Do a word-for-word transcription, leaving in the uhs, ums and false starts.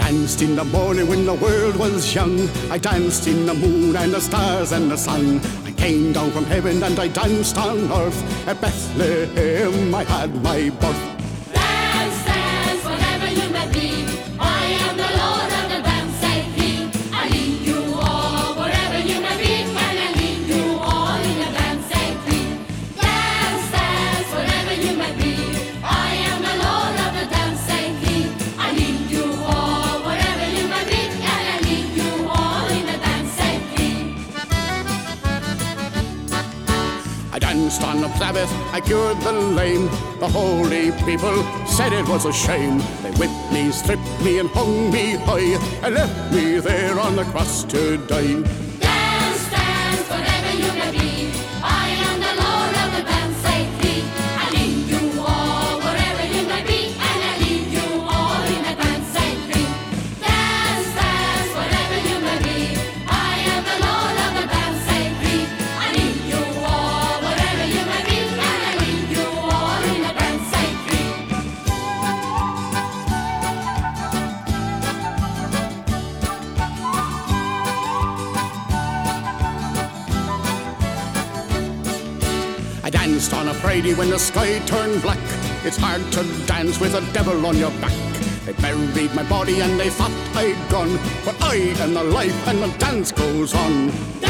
danced in the morning when the world was young. I danced in the moon and the stars and the sun. I came down from heaven and I danced on earth. At Bethlehem I had my birth. Dance, dance, whatever you may be. I am the Lord of the dancing King. I lead you all, wherever you may be. And I lead you all in the dancing King. Dance, dance, whatever you may be. I am the Lord of the dancing King. I lead you all, wherever you may be. And I lead you all in the dancing King. I danced on the Sabbath, I cured the lame. The holy people said it was a shame. They whipped me, stripped me, and hung me high, and left me there on the cross to die. Dance, dance, whatever you may be. I am the Lord of the dancing King. I lead you all, wherever you may be, and I lead you all in the dancing King. Dance, dance, whatever you may be. I am the Lord of the dancing King. I lead you all, wherever you may be, and I lead you all in the dancing King. I danced on a Friday when the sky turned black. It's hard to dance with a devil on your back. They buried my body and they thought I'd gone, but I am the life and the dance goes on.